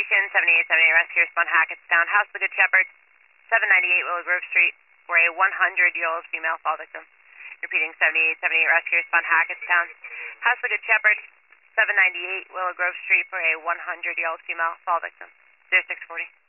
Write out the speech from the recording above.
Citation 7878, rescue respond Hackettstown, House of the Good Shepherd, 798 Willow Grove Street, for a 100-year-old female fall victim. Repeating 7878, rescue respond Hackettstown, House of the Good Shepherd, 798 Willow Grove Street, for a 100-year-old female fall victim. 0640.